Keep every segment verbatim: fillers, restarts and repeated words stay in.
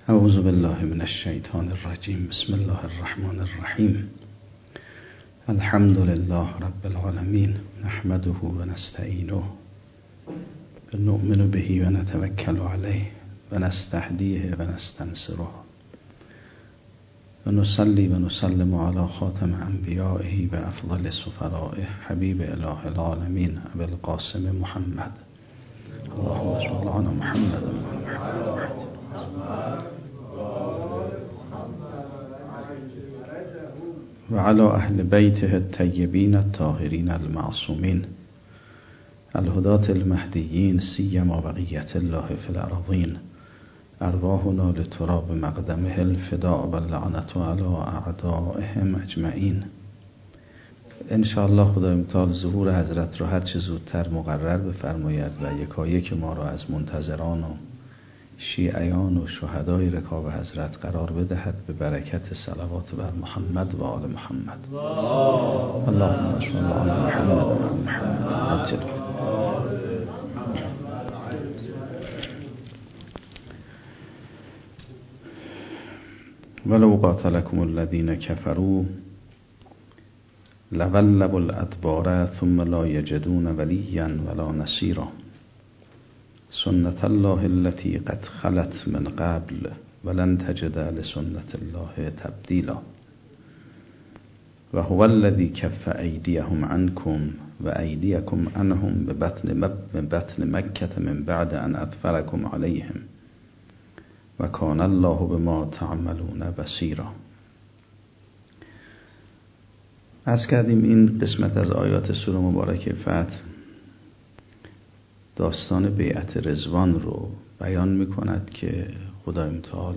اعوذ بالله من الشیطان الرجیم. بسم الله الرحمن الرحیم. الحمد لله رب العالمین، نحمده و نستعینه و نؤمن به و نتوکل علیه و نستهدیه و نستنصره و نصلی و نسلم علی خاتم انبیائه و افضل سفرائه حبیب اله العالمین ابی القاسم محمد. اللهم صل علی محمد و علی اهل بیته الطیبین الطاهرین المعصومین الهداة المهدیین سیما بقیة الله فی الارضین ارواحنا لتراب مقدمه الفداء و اللعنة علی اعدائهم اجمعین. انشاءالله خدای متعال ظهور حضرت را هر چه زودتر مقرر بفرماید و یکایک ما را از منتظران و شیعیان و شهدای رکاب حضرت قرار بدهد به برکت صلوات بر محمد و آل محمد. اللهم صل علی محمد و آل محمد عجل. ولو قاتلکم الذین کفروا لولوا الادبار ثم لا یجدون ولیا ولا نصیرا سنت الله التي قد خلت من قبل ولن تجد لسنت الله تبدیلا و هو الذی کف ایدیهم عنکم و ایدیکم عنهم ببطن بطن مکة من بعد ان اظفرکم علیهم و کان الله بما تعملون بصیرا. عرض کردیم این قسمت از آیات سوره مبارکه فتح داستان بیعت رضوان رو بیان میکند که خدای متعال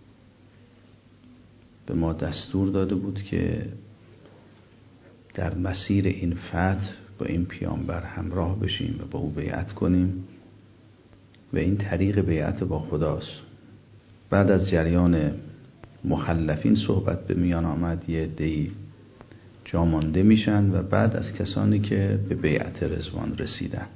به ما دستور داده بود که در مسیر این فتح با این پیامبر همراه بشیم و با او بیعت کنیم و این طریق بیعت با خداست. بعد از جریان مخلفین صحبت به میان آمد، یه عده‌ای جا مانده میشن و بعد از کسانی که به بیعت رضوان رسیدن.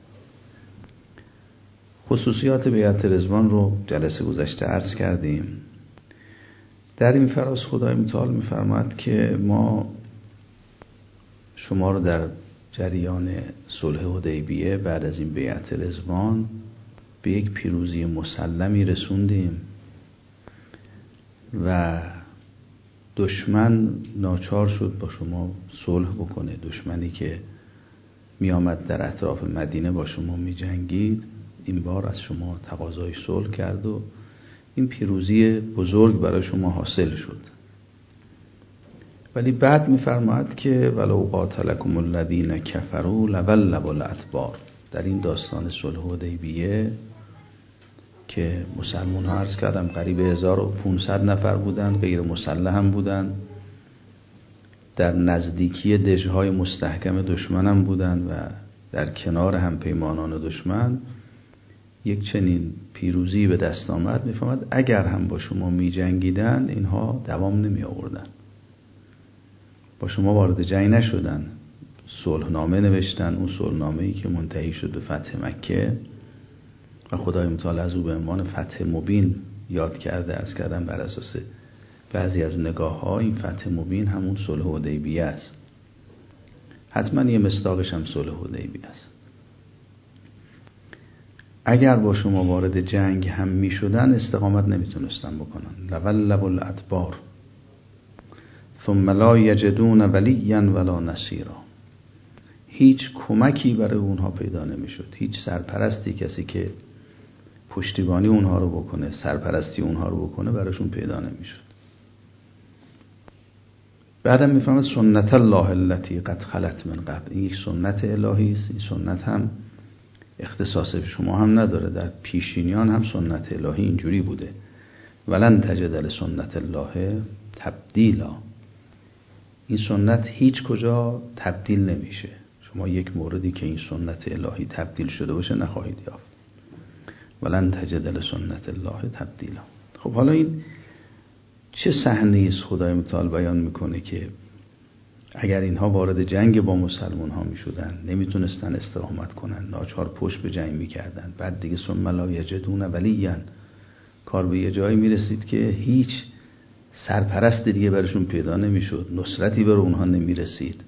خصوصیات بیعت رضوان رو جلسه گذشته عرض کردیم. در این فراز خدای متعال میفرماد که ما شما رو در جریان صلح حدیبیه بعد از این بیعت رضوان به یک پیروزی مسلمی رسوندیم و دشمن ناچار شد با شما صلح بکنه. دشمنی که می آمد در اطراف مدینه با شما می جنگید این بار از شما تقاضای صلح کرد و این پیروزی بزرگ برای شما حاصل شد. ولی بعد می فرماید که ولو قاتلکم الذین کفروا لولوا الادبار. در این داستان صلح حدیبیه که مسلمان ها عرض کردم قریب هزار و پانصد نفر بودن، غیر مسلح هم بودن، در نزدیکی دژهای مستحکم دشمن هم بودن و در کنار هم پیمانان دشمن یک چنین پیروزی به دست آمد. میفهمد اگر هم با شما می جنگیدن اینها دوام نمی آوردن، با شما وارد جنگ نشدن، صلحنامه نوشتن، اون صلحنامه‌ای که منتهی شد به فتح مکه و خدای متعال از او به عنوان فتح مبین یاد کرده. عرض کردم بر اساس بعضی از نگاه ها این فتح مبین همون صلح حدیبیه است. حتما یه مصداقش هم صلح حدیبیه است. اگر با شما وارد جنگ هم می شدن استقامت نمیتونستن بکنن. لولوا الادبار ثم لا یجدون ولیا ولا نصیرا. هیچ کمکی برای اونها پیدا نمیشد، هیچ سرپرستی، کسی که پشتیبانی اونها رو بکنه، سرپرستی اونها رو بکنه براشون پیدا نمیشد. بعدم میفهمد سنت الله التي قد خلت من قبل. این یک سنت الهی است. این سنت هم اختصاص شما هم نداره، در پیشینیان هم سنت الهی اینجوری بوده. ولن تجد لسنت الله تبدیلا. این سنت هیچ کجا تبدیل نمیشه. شما یک موردی که این سنت الهی تبدیل شده باشه نخواهید یافت. ولن تجد لسنت الله تبدیلا. خب حالا این چه صحنه‌ای است خدای متعال بیان میکنه که اگر اینها وارد جنگ با مسلمان ها می شدن نمیتونستن استقامت کنن، ناچار پشت به جنگ می کردن. بعد دیگه ثم لا یجدون ولیا کار به یه جایی میرسید که هیچ سرپرست دیگه برشون پیدا نمیشد، نصرتی بر اونها نمیرسید.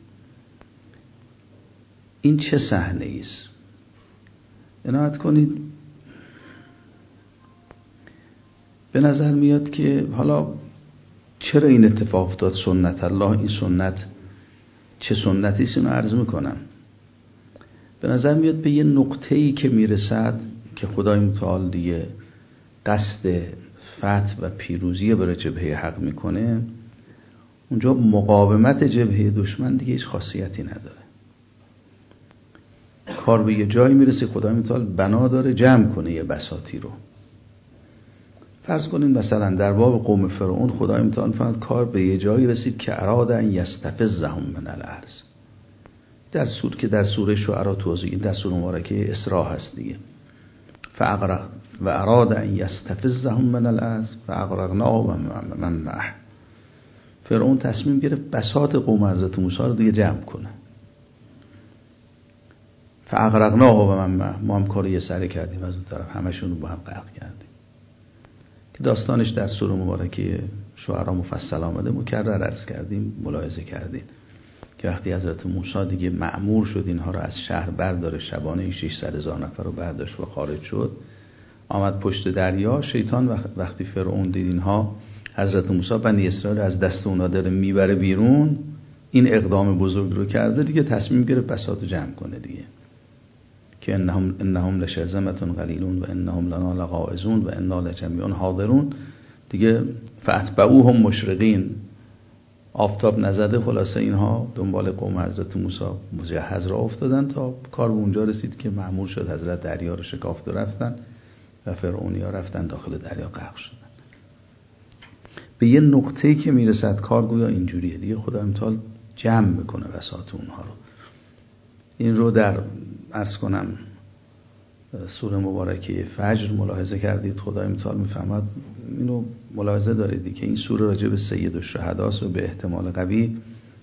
این چه صحنه ایست؟ عنایت کنید. به نظر میاد که حالا چرا این اتفاق افتاد؟ سنت الله، این سنت چه سنتی است؟ اینو عرض میکنم. به نظر میاد به یه نقطه‌ای که میرسد که خدای متعال دیگه قصد فتح و پیروزی برای جبهه حق میکنه، اونجا مقاومت جبهه دشمن دیگه هیچ خاصیتی نداره. کار به یه جایی میرسه خدای متعال بنا داره جمع کنه یه بساطی رو. فرض کنین مثلا در باب قوم فرعون خدای متعال فرمود کار به یه جایی رسید که اراد ان یستفزهم من الارض. در سوره که در سوره شعراء توضیح، در سوره مبارکه اسراء هست دیگه. فاغرق و اراد ان یستفزهم من الارض فاغرقناه و من معه. فرعون تصمیم گرفت بساط قوم حضرت موسی رو دیگه جمع کنه. فاغرقناه و من معه. ما هم کار یه سره کردیم، از اون طرف همشون رو با هم غرق کردیم. که داستانش در سوره مبارکه شعراء مفصل آمده، مکرر عرض کردیم، ملاحظه کردیم که وقتی حضرت موسی دیگه مأمور شد اینها رو از شهر برداره، شبانه ششصد هزار نفر رو برداشت و خارج شد، آمد پشت دریا. شیطان وقتی فرعون دید اینها حضرت موسی بنی اسرائیل از دست اونا داره میبره بیرون، این اقدام بزرگ رو کرده دیگه، تصمیم گرفت بساط جمع کنه دیگه، که انهم انهم لشرذمة قلیلون و انهم لنا لغائظون و انا لجمیع حاضرون دیگه. فاتبعوهم مشرقین، آفتاب نزده، خلاصه اینها دنبال قوم حضرت موسی مجهز را افتادن تا کار به اونجا رسید که مأمور شد حضرت دریا رو شکافت و رفتن و فرعونیا رفتن داخل دریا غرق شدن. به یه نقطه‌ای که میرسد کار گویا اینجوریه دیگه، خدا متعال جمع میکنه بساط اونها رو. این رو در عرض کنم سوره مبارکه فجر ملاحظه کردید، خدای متعال میفهمد، اینو ملاحظه دارید که این سوره راجع به سید الشهداست و به احتمال قوی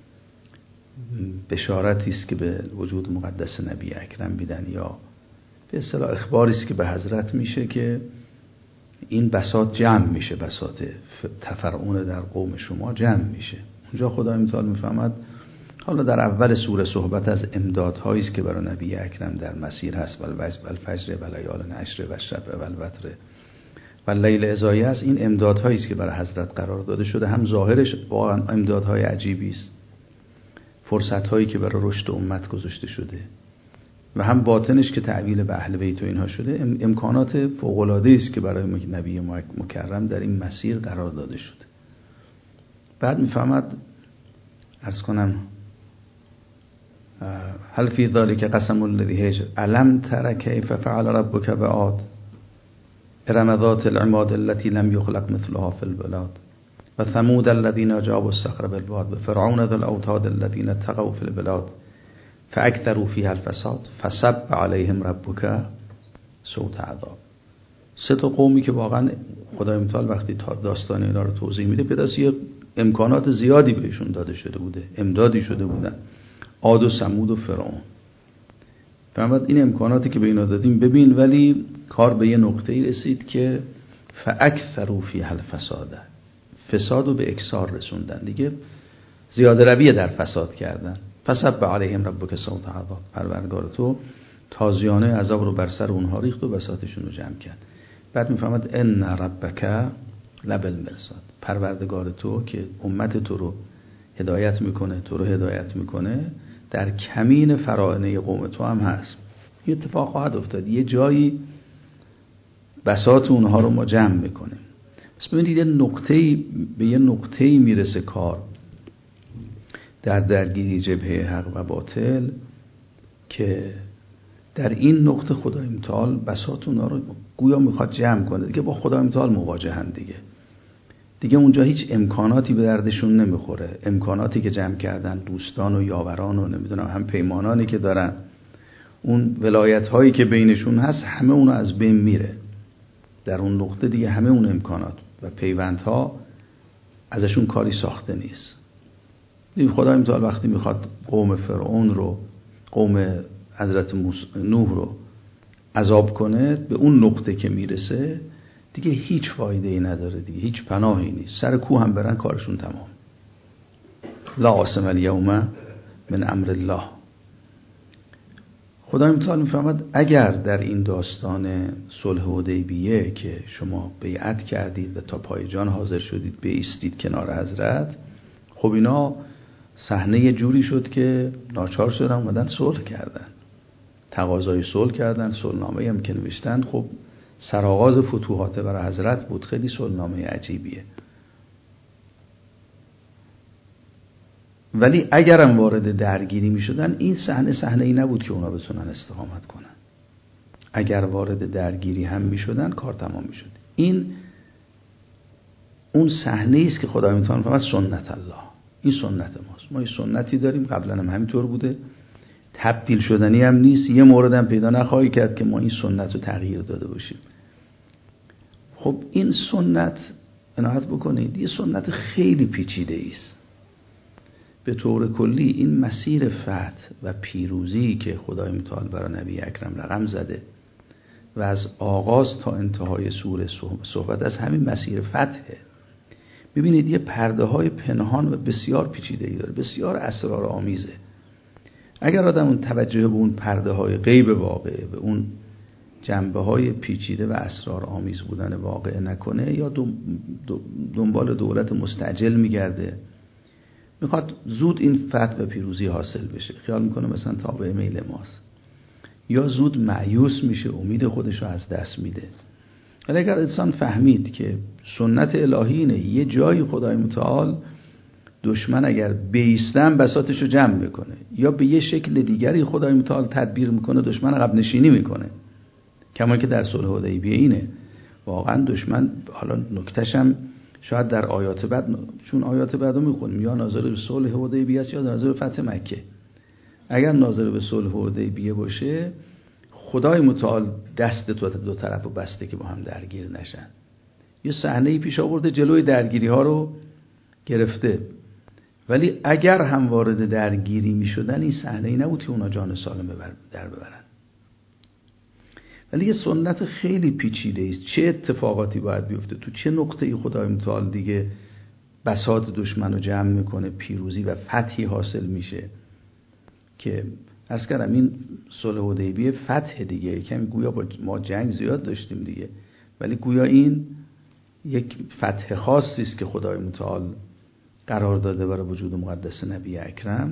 بشارتی است که به وجود مقدس نبی اکرم بیدن، یا به اصطلاح اخباری است که به حضرت میشه که این بساط جمع میشه، بساط تفرعون در قوم شما جمع میشه. اونجا خدای متعال میفهمد. حالا در اول سوره صحبت از امدادهایی است که برای نبی اکرم در مسیر هست، والفجر و لیال عشر و الشفع و الوتر و اللیل اذا یسر. این امدادهایی است که برای حضرت قرار داده شده. هم ظاهرش واقعا امدادهای عجیبی است، فرصت‌هایی که برای رشد امت گذاشته شده، و هم باطنش که تعویل به اهل بیت و اینها شده، امکانات فوق‌العاده است که برای نبی مکرم در این مسیر قرار داده شده. بعد میفهمد عرض کنم هل فی ذلک قسم الذی هجر الم تر کیف فعل ربک بعاد ارم ذات العماد التي لم یخلق مثلها فی البلاد و ثمود الذین جابوا الصخر بالواد و فرعون ذی الاوتاد الذین طغوا فی البلاد فاکثروا فیها الفساد فصب علیهم ربک صوت عذاب. سه تا قومی که واقعا خدای متعال وقتی داستان اینا رو توضیح میده پیداست یه امکانات زیادی بهشون داده شده بوده، امدادی شده بودن، عاد و ثمود و فرعون. فرمود این امکاناتی که به اینا دادیم ببین، ولی کار به یه نقطه‌ای رسید که فاکثروا فیها الفساد، فساد رو به اکثار رسوندن دیگه، زیاده روی در فساد کردن. فصب علیهم ربک صوت عذاب، پروردگار تو تازیانه عذاب رو بر سر اونها ریخت و بساطشون رو جمع کرد. بعد میفهمد ان ربک لبالمرصاد، پروردگار تو که امت تو رو هدایت میکنه، تو رو هدایت میکنه، در کمین فراعنه قوم تو هم هست. این اتفاق خواهد افتاد، یه جایی بساط اونها رو ما جمع میکنیم. پس ببینید یه نقطه‌ای به یه نقطه‌ای میرسه کار در درگیری جبهه حق و باطل که در این نقطه خدای متعال بساط اونها رو گویا میخواد جمع کنه دیگه، با خدای متعال مواجهن دیگه. دیگه اونجا هیچ امکاناتی به دردشون نمیخوره. امکاناتی که جمع کردن، دوستان و یاوران و نمیدونم هم پیمانانی که دارن، اون ولایت هایی که بینشون هست، همه اونو از بین میره. در اون نقطه دیگه همه اون امکانات و پیوندها ازشون کاری ساخته نیست. دیگه خدای متعال وقتی میخواد قوم فرعون رو، قوم حضرت نوح رو عذاب کنه، به اون نقطه که میرسه دیگه هیچ فایده ای نداره دیگه، هیچ پناهی نیست. سر کوه هم برن کارشون تمام. لا عاصم الیوم من امر الله. خدای متعال میفرماد اگر در این داستان صلح حدیبیه که شما بیعت کردید و تا پای جان حاضر شدید بایستید کنار حضرت، خب اینا صحنه یه جوری شد که ناچار شدن اومدن صلح کردن، تقاضای صلح کردن، صلحنامه‌ای هم که نوشتن. خب سرآغاز فتوحات برای حضرت بود، خیلی صلحنامه عجیبیه. ولی اگرم وارد درگیری می شدن، این صحنه صحنه ای نبود که اونا بتونن استقامت کنن. اگر وارد درگیری هم می شدن کار تمام می شد. این اون صحنه است که خدای متعال فرمود سنت الله، این سنت ماست. ما این سنتی داریم، قبلا هم همینطور بوده، تبدیل شدنی هم نیست. یه مورد هم پیدا نخواهی کرد که ما این سنت رو تغییر داده باشیم. خب این سنت عنایت بکنید، یه سنت خیلی پیچیده است. به طور کلی این مسیر فتح و پیروزی که خدای متعال برای نبی اکرم رقم زده و از آغاز تا انتهای سوره صحبت از همین مسیر فتحه. ببینید یه پرده های پنهان و بسیار پیچیده‌ای داره، بسیار اسرار آمیزه. اگر آدم اون توجه به اون پرده های غیب واقعه، به اون جنبه های پیچیده و اسرار آمیز بودن واقعه نکنه، یا دنبال دولت مستعجل میگرده، میخواد زود این فتح و پیروزی حاصل بشه، خیال میکنه مثلا تابع میل ماست، یا زود مایوس میشه، امید خودش رو از دست میده. ولی اگر انسان فهمید که سنت الهی اینه، یه جایی خدای متعال دشمن اگر بیستن بساطش رو جمع میکنه، یا به یه شکل دیگری خدای متعال تدبیر میکنه دشمن عقب نشینی میکنه. کما که در صلح حدیبیه اینه واقعا دشمن، حالا نکتهشم شاید در آیات بعد، چون آیات بعد رو میخونیم، یا ناظر به صلح حدیبیه است یا ناظر به فتح مکه. اگر ناظر به صلح حدیبیه باشه، خدای متعال دست دو, دو طرف رو بسته که با هم درگیر نشن. یه صحنه‌ای پیش آورده جلوی درگیری ها رو گرفته. ولی اگر هم وارد درگیری میشدن، این صحنه‌ای نبود که اونا جان سالم ببر در ببرن. ولی یه سنت خیلی پیچیده است. چه اتفاقاتی باید بیفته، تو چه نقطه‌ای خدای متعال دیگه بساط دشمن رو جمع میکنه، پیروزی و فتحی حاصل میشه. که از کردم این صلح حدیبیه فتح دیگه، کمی گویا با ما جنگ زیاد داشتیم دیگه، ولی گویا این یک فتح خاصی است که خدای متعال قرار داده برای وجود مقدس نبی اکرم.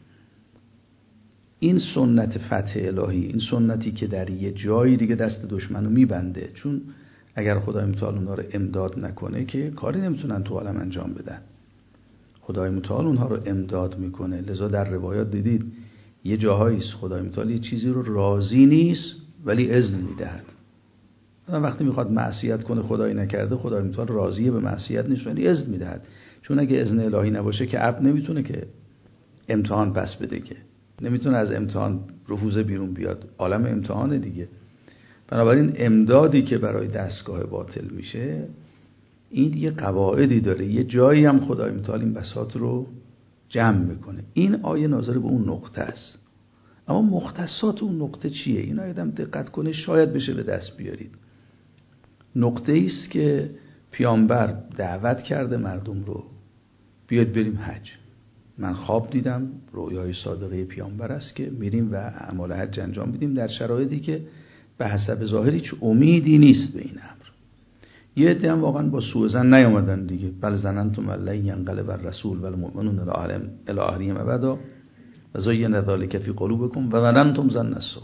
این سنت فتح الهی، این سنتی که در یه جایی دیگه دست دشمنو میبنده، چون اگر خدای متعال اونها رو امداد نکنه که کاری نمیتونن تو عالم انجام بدن. خدای متعال اونها رو امداد میکنه. لذا در روایات دیدید یه جاهایی خدای متعال یه چیزی رو راضی نیست ولی اذن میدهد. وقتی میخواد معصیت کنه خدای نکرده، خدای متعال راضیه به معصیت نیست ولی اذن میدهد. چون اگه اذن الهی نباشه که عبد نمیتونه که امتحان پس بده، که نمیتونه از امتحان رفوزه بیرون بیاد، عالم امتحانه دیگه. بنابراین امدادی که برای دستگاه باطل میشه، این یه قواعدی داره، یه جایی هم خدای متعال این بساط رو جمع میکنه. این آیه ناظر به اون نقطه است. اما مختصات اون نقطه چیه؟ این آیه هم دقت کنه شاید بشه به دست بیارید. نقطه ایست که پیامبر دعوت کرده مردم رو بیاد بریم حج. من خواب دیدم، رویای صادقه پیامبر است که میریم و اعمال حج انجام بدیم در شرایطی که به حسب ظاهر هیچ امیدی نیست به این امر. یه عده هم واقعا با سوء ظن نیامدن دیگه. بل ظننتم لن ينقلب الرسول والمؤمنون الی اهلهم ابدا وزین ذلک فی قلوبکم و ظننتم ظن السوء.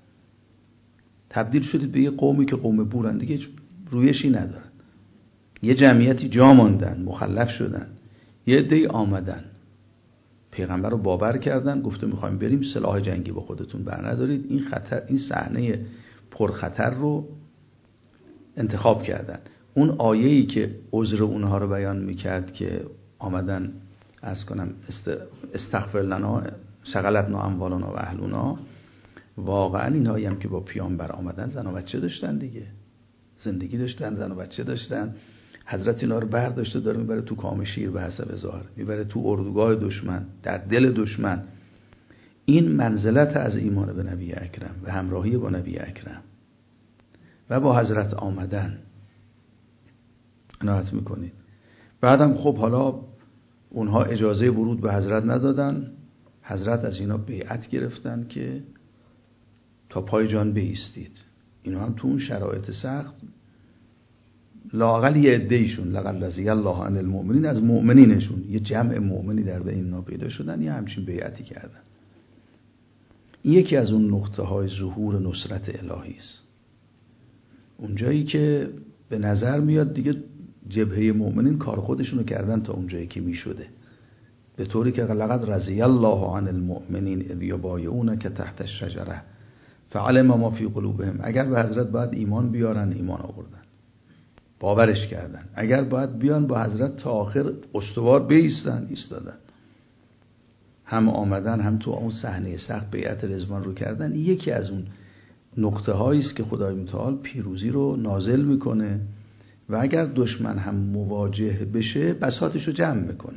تبدیل شدید به یه قومی که قوم بورن دیگه، رویشی ندارن. یه جمعیتی جا ماندن، مخلف شدن. یه عده آمدن، پیغمبر رو باور کردن، گفته میخوایم بریم، سلاح جنگی با خودتون برندارید. این خطر، این صحنه پرخطر رو انتخاب کردن. اون آیه‌ای که عذر اونها رو بیان میکرد که آمدن از کنم استغفر لنا شغلتنا اموالنا و اهلنا، واقعا اینهایی هم که با پیامبر آمدن زن و بچه داشتن دیگه، زندگی داشتن، زن و بچه داشتن. حضرت اینا رو برداشته داره میبره تو کام شیر به حسب ظاهر، میبره تو اردوگاه دشمن، در دل دشمن. این منزلت از ایمان به نبی اکرم و همراهی با نبی اکرم و با حضرت آمدن. عنایت میکنید. بعدم خب حالا اونها اجازه ورود به حضرت ندادن، حضرت از اینا بیعت گرفتن که تا پای جان بایستید. اینا هم تو اون شرایط سخت لااقل یه عده‌ایشون لقد رضی الله عن المؤمنین، از مؤمنینشون یه جمع مؤمنی در بین اینا پیدا شدن، یه همچین بیعتی کردن. این یکی از اون نقطه های ظهور نصرت الهی است. اونجایی که به نظر میاد دیگه جبهه مؤمنین کار خودشونو کردن تا اونجایی که میشده، به طوری که لقد رضی الله عن المؤمنین اذ یبایعونک تحت الشجره فعلم ما فی قلوبهم. اگر به حضرت باید ایمان بیارن، ایمان آوردن، باورش کردن. اگر باید بیان با حضرت تا آخر استوار بیستن، ایستادن. هم آمدن، هم تو اون صحنه سخت بیعت رضوان رو کردن. یکی از اون نقطه هایی است که خدای متعال پیروزی رو نازل میکنه و اگر دشمن هم مواجه بشه بساطش رو جمع میکنه.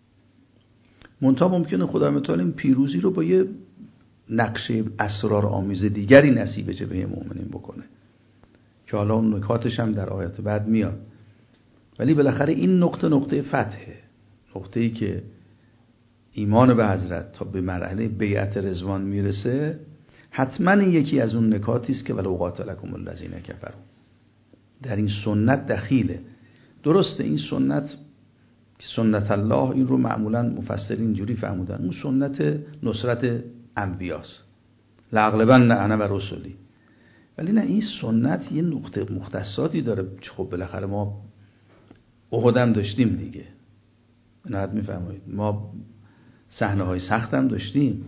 منتها ممکنه خدای متعال این پیروزی رو با یه نقشه اسرار آمیز دیگری نصیب جبهه مؤمنین بکنه که حالا اون نکاتش هم در آیات بعد میاد. ولی بالاخره این نقطه نقطه فتحه، نقطه‌ای که ایمان به حضرت تا به مرحله بیعت رضوان میرسه. حتما این یکی از اون نکاتی است که ولو قاتلکم الذین کفروا در این سنت دخیله. درسته این سنت سنت الله، این رو معمولا مفسرین اینجوری فهمودن، اون سنت نصرت انبیاست، لاغلبن انا و رسولی. ولی نه، این سنت یه نقطه مختصاتی داره. خب بالاخره ما احد هم داشتیم دیگه، نهایت میفرمایید، ما صحنه های سخت هم داشتیم.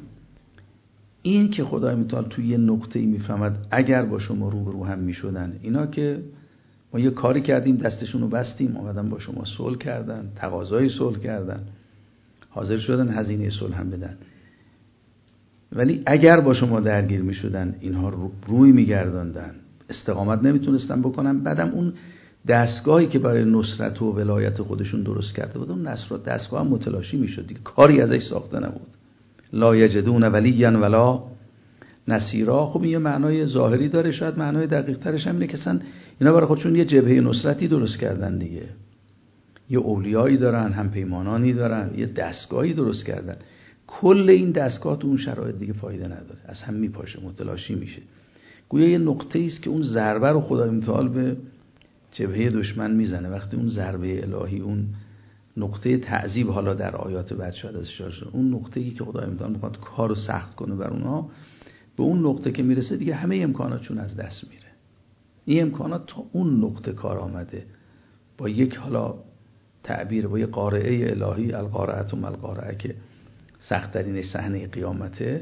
این که خدای متعال توی یه نقطه‌ای میفهمد اگر با شما روبرو هم میشدن، اینا که ما یه کاری کردیم دستشون رو بستیم، آمدن با شما صلح کردن، تقاضای صلح کردن، حاضر شدن هزینه صلح هم بدن، ولی اگر با شما درگیر میشدن اینها رو روی میگرداندن، استقامت نمیتونستن بکنن. بعدم اون دستگاهی که برای نصرت و ولایت خودشون درست کرده بود، اون نصر دستگاه هم متلاشی میشد دیگه، کاری ازش ساخته نبود. لا یجدون ولیا ولا نصیرا. خب این یه معنای ظاهری داره، شاید معنای دقیق ترش هم اینه که اصلا اینا برای خودشون یه جبهه نصرتی درست کردن دیگه، یه اولیایی دارن، هم پیمانانی دارن، یه دستگاهی درست کردن. کل این دستگاه تو اون شرایط دیگه فایده نداره، از هم میپاشه، متلاشی میشه. گویا یه نقطه‌ای است که اون ضربه رو خدای متعال به جبهه دشمن میزنه. وقتی اون ضربه الهی، اون نقطه تعذیب، حالا در آیات بعد شاید ازش شد، اون نقطه‌ای که خدای متعال میخواد کارو سخت کنه بر اونها، به اون نقطه که میرسه دیگه همه امکاناتشون از دست میره. این امکانات تا اون نقطه کار آمده، با یک حالا تعبیر، با یک قارعه الهی، القارعه ما القارعه، که سخت ترین صحنه قیامته.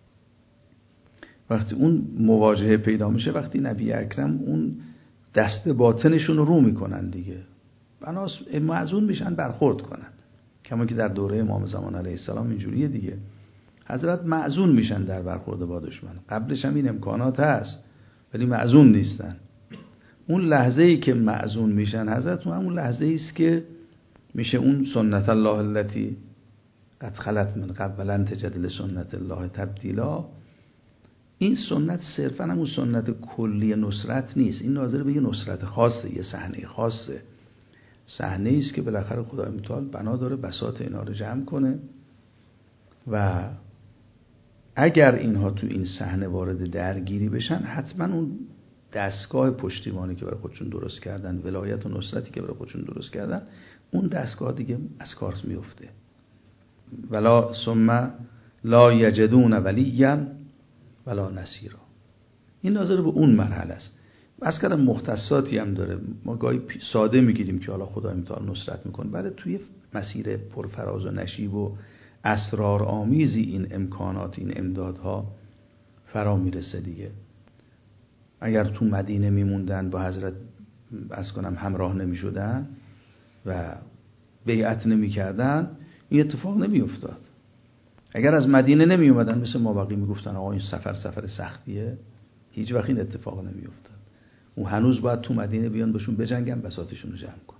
وقتی اون مواجهه پیدا میشه، وقتی نبی اکرم اون دست باطنشون رو رو میکنن دیگه، بناس معزون میشن برخورد کنن، کما که در دوره امام زمان علیه السلام اینجوریه دیگه. حضرت معزون میشن در برخورد با دشمن. قبلش هم این امکانات هست ولی معزون نیستن. اون لحظه ای که معزون میشن حضرت، اون لحظه ای است که میشه اون سنت الله التي قد خلت من قبل ولن تجد لسنت الله تبدیلا. این سنت صرفا همون سنت کلی نصرت نیست، این ناظر به یه نصرت خاصه، یه صحنه خاصه، صحنه ای است که بالاخره خدای متعال بنا داره بساط اینا رو جمع کنه و اگر اینها تو این صحنه وارد درگیری بشن، حتما اون دستگاه پشتیبانی که برای خودشون درست کردن، ولایت و نصرتی که برای خودشون درست کردن، اون دستگاه دیگه از کار میفته. ولا ثم لا یجدون ولیا ولا نصیرا. این ناظر به اون مرحله است. بس کردم مختصاتی هم داره، ما گاهی ساده میگیریم که حالا خدای متعال نصرت میکنه، بعد توی مسیر پرفراز و نشیب و اسرار آمیزی این امکانات، این امدادها فرا میرسه دیگه. اگر تو مدینه میموندن، با حضرت از کنم همراه نمیشدن و بیعت نمیکردن، این اتفاق نمیافتاد. اگر از مدینه نمی اومدن، مثل ما باقی میگفتن آقا این سفر سفر سختیه، هیچ وقت این اتفاق نمیافتاد. اون هنوز باید تو مدینه بیان باشون بجنگن، بساطشون رو جمع کن.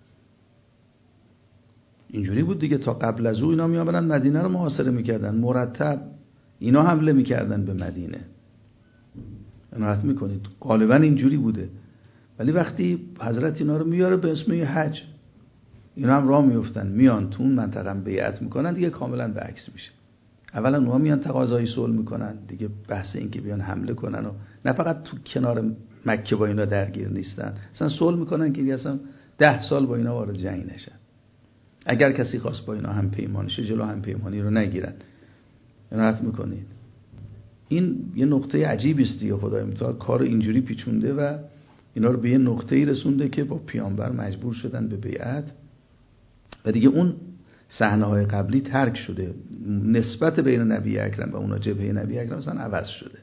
اینجوری بود دیگه. تا قبل از او اینا می آمدن مدینه رو محاصره میکردن، مرتب اینا حمله میکردن به مدینه. عنایت میکنید غالبا اینجوری بوده. ولی وقتی حضرت اینا رو میاره به اسم یه حج، اینا هم راه میفتن میان تو اون منطقه هم بیعت میکنن، دیگه کاملا به عکس میشه. اولا اونها میان تقاضای صلح میکنن، دیگه بحث این که بیان حمله کنن و نه فقط تو کنار مکه با اینا درگیر نیستن، اصلا صلح میکنن که اصلا ده سال با اینا وارد جنگ نشن. اگر کسی خواست با اینا هم پیمان شه، جلو هم پیمانی رو نگیرن. عنایت میکنید. این یه نقطه عجیبی است دیگه. خدای متعال کار اینجوری پیچونده و اینا رو به یه نقطه‌ای رسونده که با پیامبر مجبور شدن به بیعت و دیگه اون صحنه‌های قبلی ترک شده. نسبت بین نبی اکرم و اونا جبهه نبی اکرم اصلا عوض شده.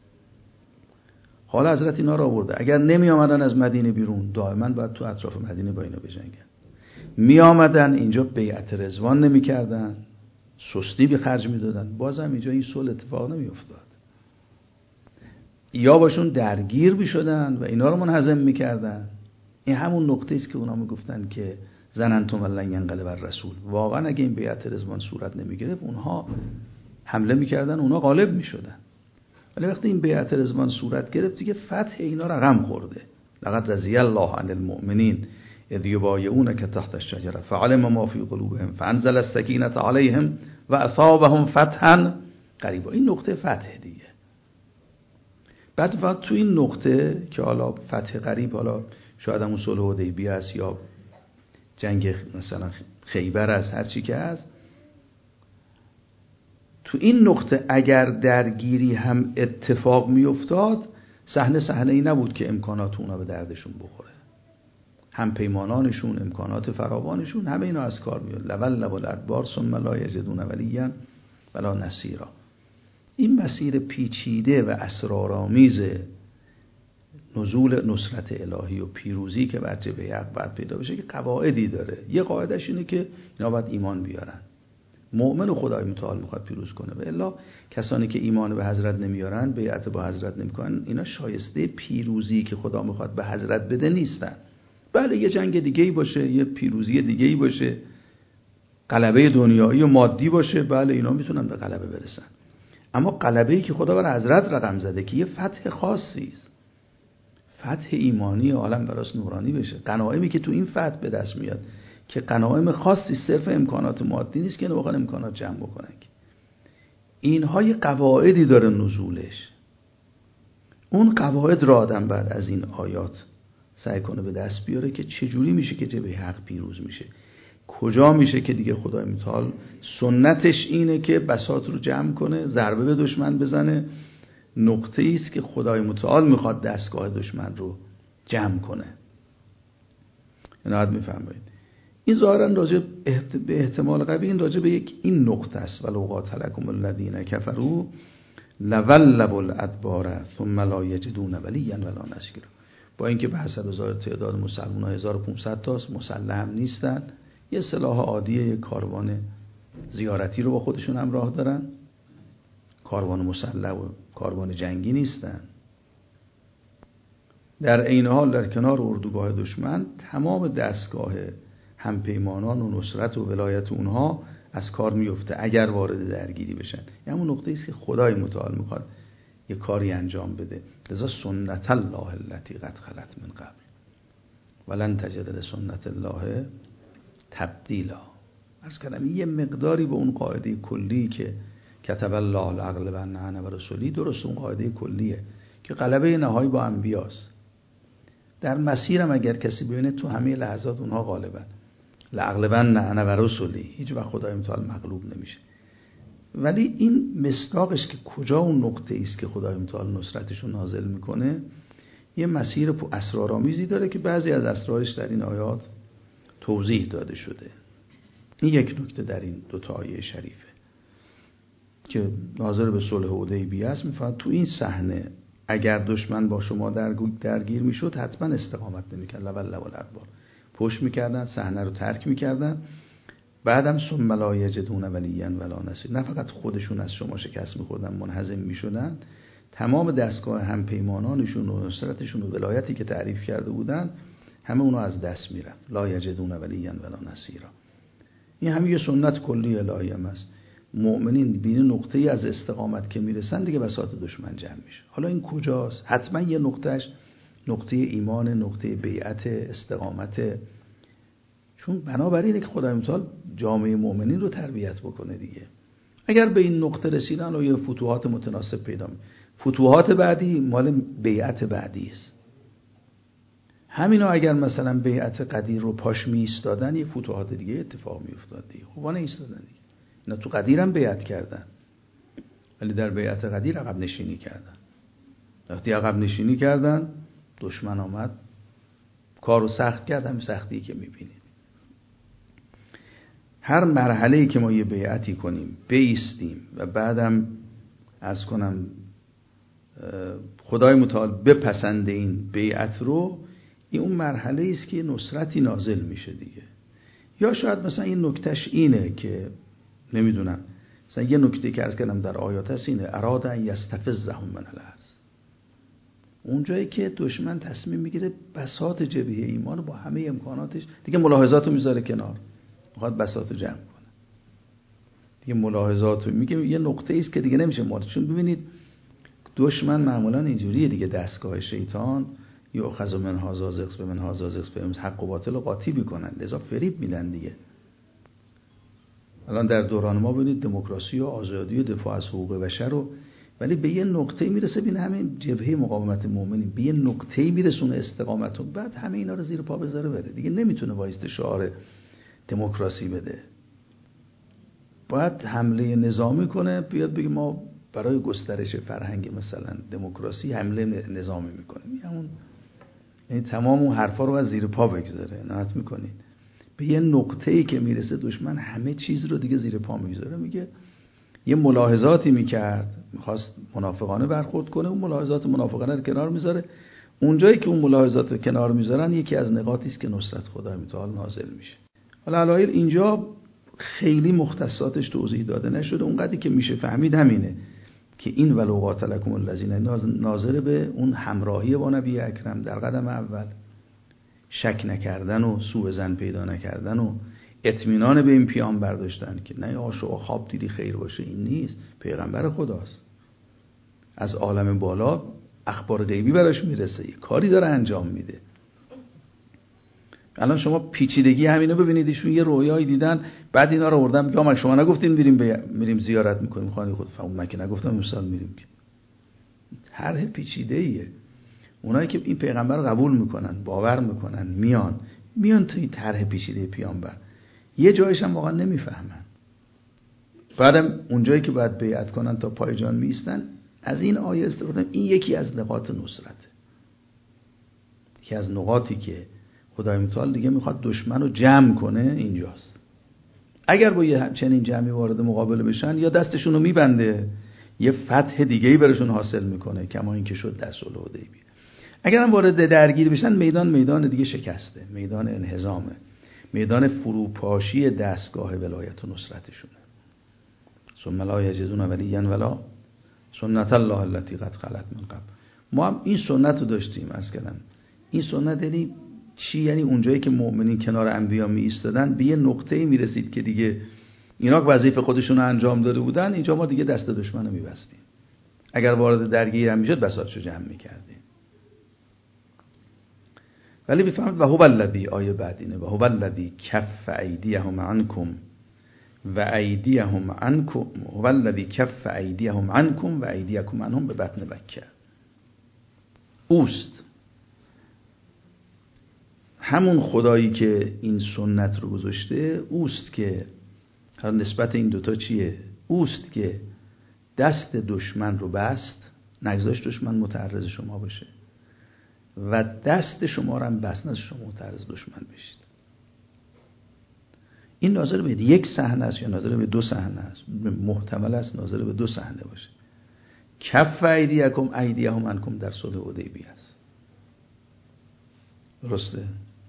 حالا حضرت اینا رو آورده. اگر نمی آمدن از مدینه بیرون، دائما باید تو اطراف مدینه با اینا بجنگن. می آمدن اینجا بیعت رضوان نمی کردن، سستی به خرج می دادن، بازم اینجا این صلح اتفاق نمی افتاد. یا باشون درگیر می شدن و اینا رو منهزم می کردن. این همون نقطه است که اونا می گفتن که ظننتم لن ینقلب الرسول. واقعا اگه این بیعت رضوان صورت نمی گرفت، اونها حمله می کردن، اونها غالب می شدن. ولی وقتی این بیعت رضوان صورت گرفت، دیگه فتح اینا رقم خورده. لقد رضی الله عن المؤمنین اذ یبایعونک تحت الشجره فعلم ما فی قلوبهم فانزل السکینه علیهم و اصابهم فتحا قریبا. این نقطه فتح دیگه. بعد فقط تو این نقطه که حالا فتح قریب، حالا شاید همون صلح حدیبیه است یا جنگ مثلا خیبر است، هر چی که هست، تو این نقطه اگر درگیری هم اتفاق می افتاد، صحنه صحنه ای نبود که امکانات اونا به دردشون بخوره. هم پیمانانشون، امکانات فراوانشون، همه اینا از کار میاد. لول لول ادبار ثم لا یجدون ولیا ولا نصیرا. این مسیر پیچیده و اسرارآمیز نزول نصرت الهی و پیروزی که بر جبهه حق باید پیدا بشه که قواعدی داره. یه قاعدش اینه که اینا باید ایمان بیارن. مؤمن و خدای متعال میخواد پیروز کنه، و الا کسانی که ایمان به حضرت نمیارن، بیعت با حضرت نمیکنن، اینا شایسته پیروزی که خدا میخواد به حضرت بده نیستن. بله یه جنگ دیگه‌ای باشه، یه پیروزی دیگه‌ای باشه، غلبه دنیایی و مادی باشه، بله اینا میتونن به غلبه برسن. اما غلبه‌ای که خدا بر حضرت رقم زده که یه فتح خاصی است، فتح ایمانی عالم براش نورانی بشه، غنایمی که تو این فتح به دست میاد که غنایم خاصی صرف امکانات مادی نیست که اینو بخوان امکانات جمع بکنن. اینها یه قواعدی داره نزولش. اون قواعد را آدم بعد از این آیات سعی کنه به دست بیاره که چجوری میشه که جبهه حق پیروز میشه، کجا میشه که دیگه خدای متعال سنتش اینه که بساط رو جمع کنه، ضربه به دشمن بزنه. نقطه ای است که خدای متعال میخواد دستگاه دشمن رو جمع کنه. اینو میفهمید. این ظاهرا راجع به احتمال قوی این راجع به یک این نقطه است. ولو قاتلکم الذین کفروا لولوا الادبار ثم لا یجدون ولیا ولا نصیرا. با اینکه به حسب ظاهر تعداد مسلمان‌ها هزار و پانصد تاست، مسلح هم نیستن، یه سلاح عادیه، یک کاروان زیارتی رو با خودشون همراه دارن، کاروان مسلح و کاروان جنگی نیستن. در عین حال در کنار اردوگاه دشمن تمام دستگاه همپیمانان و نصرت و ولایت اونها از کار میفته اگر وارد درگیری بشن. یعنی همون نقطه ایست که خدای متعال میخواد یه کاری انجام بده. لذا سنت الله التي قد خلت من قبل ولن تجد لسنت الله تبدیلا. عرض کردم یه مقداری به اون قاعده کلی که کتب الله لأغلبن انا و رسولی، درست اون قاعده کلیه که غلبه نهایی با انبیاست. در مسیرم اگر کسی ببینه تو همه لحظات اونها غالبن، لأغلبن انا و رسولی، هیچ وقت خدای متعال مغلوب نمیشه. ولی این مصداقش که کجا اون نقطه ایست که خدای متعال نصرتش رو نازل میکنه، یه مسیر اسرارآمیزی داره که بعضی از اسرارش در این آیات توضیح داده شده. این یک نکته در این دو تا آیه شریفه که ناظر به صلح حدیبیه است. میفهمد تو این صحنه اگر دشمن با شما درگیر میشد حتما استقامت نمیکرد، لول لول ادبار، پشت میکردن، صحنه رو ترک میکردن. بعدم ثم لا یجدون ولیا ولا نصیر، نه فقط خودشون از شما شکست میخوردن، منهزم میشدن، تمام دستگاه همپیمانانشون و نصرتشون و ولایتی که تعریف کرده بودن همه اونا از دست میرن. لا یجدون ولیا ولا نصیرا. این همه یه سنت کلی الهی هم است. مؤمنین بین نقطه‌ای از استقامت که میرسن دیگه بساط دشمن جمع میشه. حالا این کجاست؟ حتما یه نقطهش نقطه ایمان، نقطه بیعت، استقامت. چون بنابراینه که خدای متعال جامعه مؤمنین رو تربیت بکنه دیگه. اگر به این نقطه رسیدن و یه فتوحات متناسب پیدا می فتوحات بعدی مال بیعت بعدی است. همینا اگر مثلا بیعت قدیر رو پاش می ایستادن یه فتوحات دیگه اتفاق می افتاد دیگه. خب نه ایستادن دیگه. اینا تو قدیر هم بیعت کردن ولی در بیعت قدیر عقب نشینی کردن. وقتی عقب نشینی کردن دشمن آمد کارو سخت کرد، همین سختی که می بینید. هر مرحله‌ای که ما یه بیعتی کنیم بیستیم و بعدم عرض کنم خدای متعال بپسنده این بیعت رو، این اون مرحله است که نصرتی نازل میشه دیگه. یا شاید مثلا این نکتهش اینه که نمیدونم، مثلا یه نکته که عرض کردم در آیات هست اینه اراد ان یستفزهم من الارض، اونجایی که دشمن تصمیم میگیره بساط جبهه ایمان با همه امکاناتش دیگه ملاحظاتو میذاره کنار، میخواد بساطو جمع کنه دیگه. ملاحظاتو میگه یه نقطه ایست که دیگه نمیشه مورد. چون ببینید دشمن معمولا اینجوریه دیگه، دستگاه شیطان یؤخذ من هذا زغز من هذا زغز، به حق و باطل رو قاطی میکنن، لذا فریب میدن دیگه. الان در دوران ما ببینید دموکراسی و آزادی و دفاع از حقوق بشر رو، ولی به یه نقطه میرسه بین همین جبهه مقاومت مؤمنین به یه نقطه میرسونه استقامت، و بعد همه اینا رو زیر پا بذاره بره دیگه. نمیتونه وایست شعار دموکراسی بده، باید حمله نظامی کنه، بیاد بگه ما برای گسترش فرهنگ مثلا دموکراسی حمله نظامی میکنیم. همون یعنی تمام اون حرفا رو از زیر پا بگذاره. نهایت میکنید به یه نقطه‌ای که میرسه دشمن همه چیز رو دیگه زیر پا میگذاره. میگه یه ملاحظاتی میکرد، میخواست منافقانه برخورد کنه، اون ملاحظات منافقانه رو کنار میذاره. اونجایی که اون ملاحظات رو کنار میذارن یکی از نقاطی است که نصرت خدای متعال نازل میشه. حالا علایل اینجا خیلی مختصاتش توضیح داده نشده، اونقدری که میشه فهمید همینه که این ولو قاتلکم الذین ناظر به اون همراهی با نبی اکرم در قدم اول، شک نکردن و سوء ظن پیدا نکردن و اطمینان به این پیام برداشتن که نه آشو خواب دیدی خیر باشه، این نیست، پیغمبر خداست، از عالم بالا اخبار غیبی براش میرسه، یه کاری داره انجام میده. الان شما پیچیدگی همینو ببینید، ایشون یه رویایی دیدن بعد اینا رو آوردن میگم شما نگفتین میریم بی... میریم زیارت میکنیم خانه خود، فهم من که نگفتم امسال میریم که. طرح پیچیده‌ایه. اونایی که این پیغمبر رو قبول میکنن، باور میکنن، میان میان تو این طرح پیچیده پیامبر، یه جایش هم واقعا نمیفهمن. بعدم اونجایی که باید بیعت کنن تا پای جان میستن، از این آیه استفاده. این یکی از نقاط نصرته، یکی از نقاطی که خدای متعال دیگه میخواد دشمن رو جمع کنه اینجاست. اگر با یه همچنین جمعی وارد مقابله بشن یا دستشون رو میبنده یه فتح دیگه‌ای براشون حاصل میکنه، کما این که شد در صلح حدیبیه. اگر هم وارد درگیر بشن میدان میدان دیگه شکسته، میدان انهزامه، میدان فروپاشی دستگاه ولایت و نصرتشونه. ثم لا یجدون ولیا ولا سنت الله التي قد خلت من قبل. ما هم این سنت رو داشتیم از کردم. این سنت یعنی چی؟ یعنی اونجایی که مؤمنین کنار انبیا می ایستادن به یه نقطه‌ای میرسید که دیگه اینا وظیفه خودشون رو انجام داده بودن، اینجا ما دیگه دست دشمن رو می‌بستیم. اگر وارد درگیری هم میشد بساطشو جمع می‌کردیم. ولی بفهمید و هو الذی، آیه بعد اینه و هو الذی کف ایدیهم عنکم و ایدیهم عنکم، هو الذی کف ایدیهم عنکم و ایدیکم عنهم به بطن مکه. اوست همون خدایی که این سنت رو گذاشته، اوست که هر نسبت این دوتا چیه؟ اوست که دست دشمن رو بست، نگذاشت دشمن متعرض شما بشه و دست شما رو هم بست، نذاشت شما متعرض دشمن بشید. این ناظر به یک صحنه است یا ناظر به دو صحنه است؟ محتمل است ناظر به دو صحنه باشه. کف ایدیکم ایدیهم عنکم در صلح حدیبیه است، درسته؟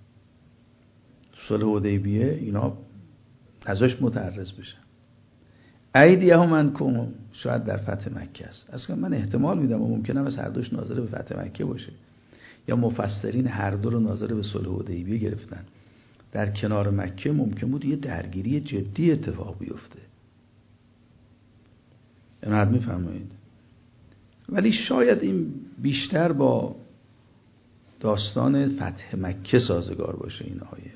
صلح حدیبیه اینا نذاشت متعرض بشن. ایدیهم عنکم شاید در فتح مکه است. اصلا من احتمال میدم و ممکنه از هر دوش ناظر به فتح مکه باشه، یا مفسرین هر دو رو ناظر به صلح حدیبیه گرفتن. در کنار مکه ممکن بود یه درگیری جدی اتفاق بیفته، اینو میفهمید. ولی شاید این بیشتر با داستان فتح مکه سازگار باشه این آیه،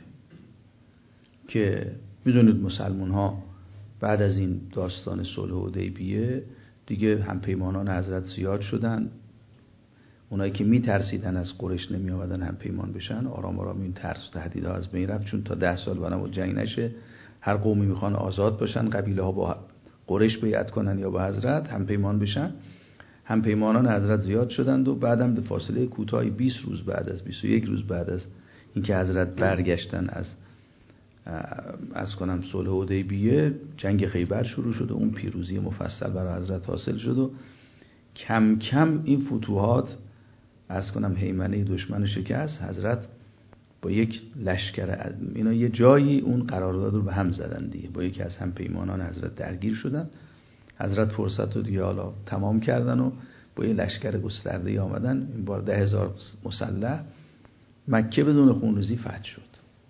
که میدونید مسلمان ها بعد از این داستان صلح حدیبیه دیگه همپیمانان حضرت زیاد شدن. اونایی که میترسیدن از قریش نمی آمدن همپیمان بشن، آرام آرام این ترس و تهدیدها از بین رفت، چون تا ده سال برام جنگ نشه، هر قومی میخوان آزاد باشن، قبیله ها با قریش بیعت کنن یا با حضرت همپیمان بشن. همپیمانان حضرت زیاد شدند و بعدم به فاصله کوتاهی بیست روز بعد از بیست و یک روز بعد از اینکه حضرت برگشتن از از کنم صلح حدیبیه، جنگ خیبر شروع شد و اون پیروزی مفصل برای حضرت حاصل شد و کم کم این فتوحات از کنم هیمنه دشمن شکست، حضرت با یک لشکر اینا یه جایی اون قرارداد رو به هم زدن دیگه، با یکی از همپیمانان حضرت درگیر شدن. حضرت فرصت رو دیگه حالا تمام کردن و با یه لشکر گسترده‌ای آمدن، این بار ده هزار مسلح، مکه بدون خونریزی فتح شد.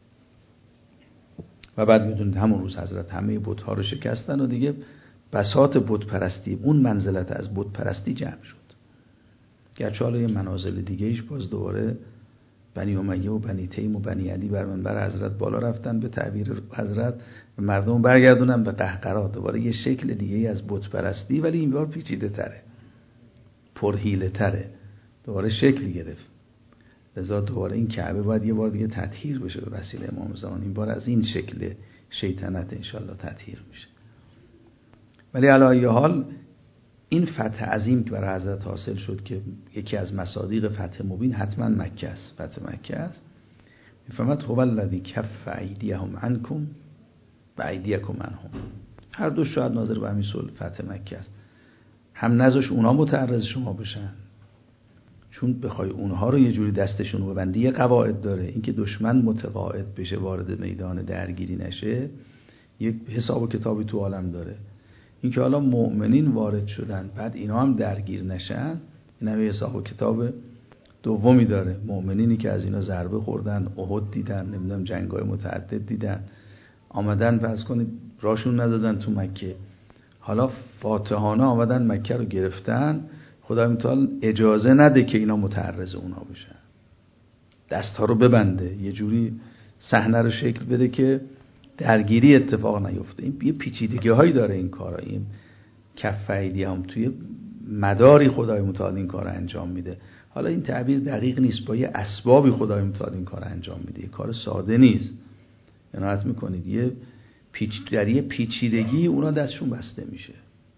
و بعد میدونید همون روز حضرت همه بت‌ها رو شکستن و دیگه بساط بت پرستی، اون منزلت از بت پرستی جمع شد. گرچه حالا یه منازل دیگه ایش باز دوباره بنی امیه و بنی تیم و بنی علی بر منبر حضرت بالا رفتن، به تعبیر حضرت و مردم برگردونن به قهقرا، دوباره یه شکل دیگه ای از بت پرستی، ولی این بار پیچیده تره، پرحیله تره، دوباره شکل گرفت. لذا دوباره این کعبه باید یه بار دیگه تطهیر بشه به وسیله امام زمان، این بار از این شکل شیطنت انشالله تطهیر میشه. ولی علی ای حال این فتح عظیم که برای حضرت حاصل شد که یکی از مصادیق فتح مبین حتما مکه است، فتح مکه است. میفهمد هو الذی کف ایدیهم عنکم و ایدیکم عنهم، هر دو شاید ناظر به همین صلح فتح مکه است. هم نذاش اونا متعرض شما بشن، چون بخوای اونها رو یه جوری دستشون رو ببندی، یه قواعد داره، اینکه دشمن متقاعد بشه وارد میدان درگیری نشه، یک حساب و کتابی تو عالم داره. اینکه حالا مؤمنین وارد شدن بعد اینا هم درگیر نشن، این هم حساب و کتاب دومی داره. مؤمنینی که از اینا ضربه خوردن، احد دیدن، نمیدونم جنگ‌های متعدد دیدن، آمدن فرض کنید راشون ندادن تو مکه، حالا فاتحانه آمدن مکه رو گرفتن، خدای متعال اجازه نده که اینا متعرض اونا بشن، دست‌ها رو ببنده، یه جوری صحنه رو شکل بده که درگیری اتفاق نیفته. این یه پیچیدگی هایی داره این کارا، این کف ایدیهم توی مداری خدای متعال این کار انجام میده. حالا این تعبیر دقیق نیست، با یه اسبابی خدای متعال این کار انجام میده، یه کار ساده نیست. عنایت میکنید یه پیچ در یه پیچیدگی اونا دستشون بسته میشه،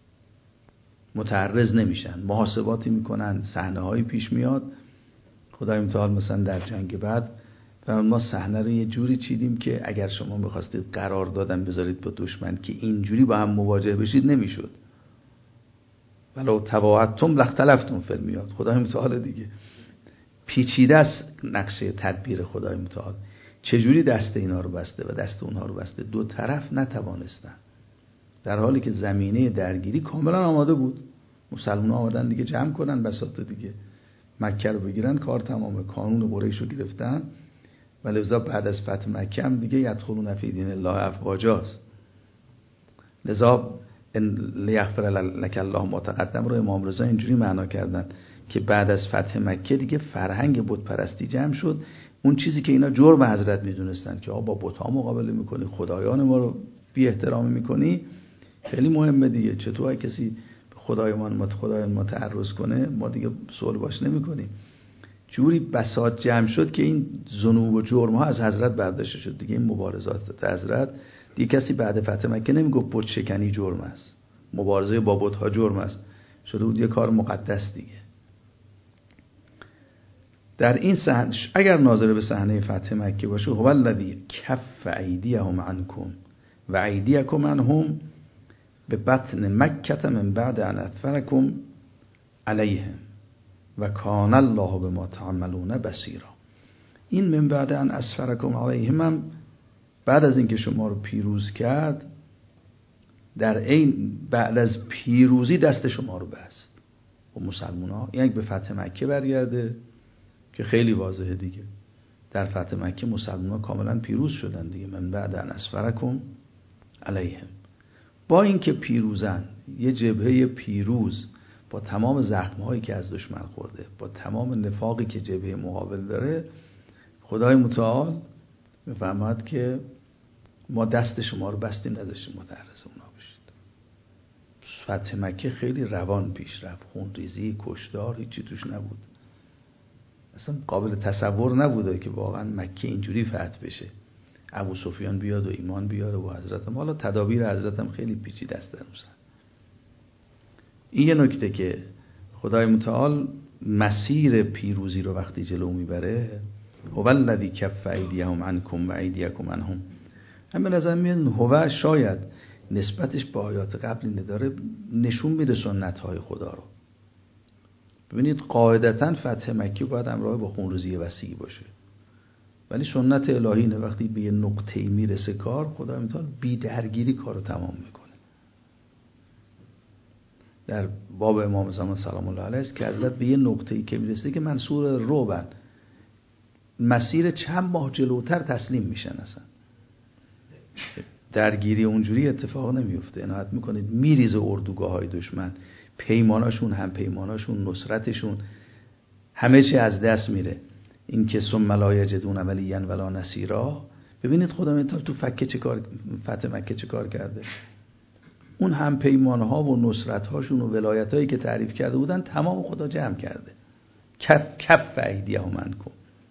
متعرض نمیشن، محاسباتی میکنن، صحنه هایی پیش میاد. خدای متعال مثلا در جنگ بعد ما صحنه رو یه جوری چیدیم که اگر شما می‌خواستید قرار دادن بذارید با دشمن که اینجوری با هم مواجه بشید نمیشد، ولو تواعدتم لاختلفتم فی المیعاد. خدای متعال دیگه پیچیده است نقشه تدبیر خدای متعال، چجوری دست اینا رو بسته و دست اونها رو بسته، دو طرف نتوانستن، در حالی که زمینه درگیری کاملا آماده بود. مسلمان‌ها آمدن دیگه جمع کنن بساط دیگه، مکه رو بگیرن، کار تمامه، قانون قریش رو گرفتن. ولی لذا بعد از فتح مکه هم دیگه یدخلون فی دین الله افواجاست. لذا لیغفر لک الله ما تقدم رو امام رضا اینجوری معنا کردن که بعد از فتح مکه دیگه فرهنگ بت پرستی جمع شد. اون چیزی که اینا جرم حضرت میدونستن که آقا با بت ها مقابله میکنی، خدایان ما رو بی احترامی میکنی، خیلی مهمه دیگه. چطور کسی خدایمان ما خدایان ما تعرض کنه، ما دیگه صلح باش نمیکنیم. جوری بساط جمع شد که این ذنوب و جرم ها از حضرت برداشته شد دیگه. این مبارزات حضرت دیگه کسی بعد فتح مکه نمیگفت بت شکنی جرم است، مبارزه با بت ها جرم است، شده بود یه کار مقدس دیگه. در این صحنه اگر ناظر به صحنه فتح مکه باشه، هو الذی کف ایدیهم عنکم و ایدیکم عنهم به بطن مکه من بعد ان اظفرکم علیهم و کان الله بما تعملون بصیرا. این من بعد ان اظفرکم علیهم هم بعد از اینکه شما رو پیروز کرد، در این بعد از پیروزی دست شما رو بست و مسلمان ها، یعنی به فتح مکه برگرده که خیلی واضحه دیگه. در فتح مکه مسلمان ها کاملا پیروز شدن دیگه، من بعد ان اظفرکم علیهم. با اینکه پیروزن، یه جبهه پیروز با تمام زخم‌هایی که از دشمن خورده، با تمام نفاقی که جبهه مقابل داره، خدای متعال میفهمد که ما دست شما رو بستیم، نذاشتیم متعرض اونا بشید. فتح مکه خیلی روان پیش رفت، خونریزی، کشتار هیچی توش نبود. اصلا قابل تصور نبوده که واقعا مکه اینجوری فتح بشه، ابو سفیان بیاد و ایمان بیاره و حضرت هم. حالا تدابیر حضرت هم خیلی پیچیده است در اون سن. این یه نکته که خدای متعال مسیر پیروزی رو وقتی جلو میبره، هو الذی کف ایدیهم عنکم و ایدیکم عنهم، هم به نظر میاد هو شاید نسبتش با آیات قبل اینه، داره نشون میده سنت های خدا رو. ببینید قاعدتاً فتح مکه باید همراه با خونریزی وسیع باشه، ولی سنت الهی اینه وقتی به یه نقطه‌ای میرسه کار، خدا متعال بی درگیری کارو تمام میکنه. در باب امام زمان سلام الله علیه است که حضرت به یه نقطه‌ای که میرسه که منصور روبن، مسیر چند ماه جلوتر تسلیم میشن، اصلا درگیری اونجوری اتفاق نمیفته. عنایت میکنید میریزه اردوگاه های دشمن، پیماناشون، هم پیماناشون، نصرتشون، همه چی از دست میره. این که ثم لا یجدون ولیا ولا نصیرا. ببینید خدا متعال تو فکه چه کار، فتح مکه چه کار کرده. اون هم پیمانها و نصرت هاشون و ولایت هایی که تعریف کرده بودن تمام خدا جمع کرده. کف کف ایدیهم عنکم،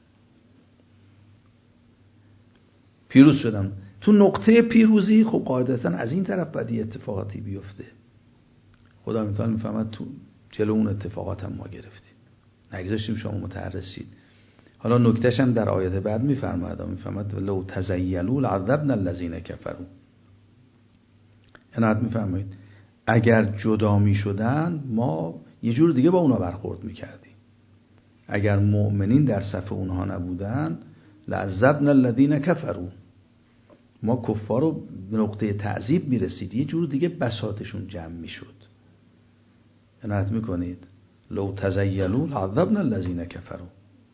پیروز شدم. تو نقطه پیروزی خب قاعدتا از این طرف باید اتفاقاتی بیفته. خدا متعال میفهمد تو جلو اون اتفاقات هم ما گرفتیم، نگذاشتیم شما متعرض شید. حالا نکتهش هم در آیات بعد میفرماد، میفرماد لو تزیلوا لعذبنا الذین کفروا. عنایت میفرمایید اگر جدا میشدن ما یه جور دیگه با اونا برخورد میکردیم. اگر مؤمنین در صف اونها نبودن لعذبنا الذین کفروا، ما کفار رو به نقطه تعذیب میرسید، یه جور دیگه بساطشون جمع میشد. عنایت میکنید لو تزیلوا لعذبنا الذین کفروا.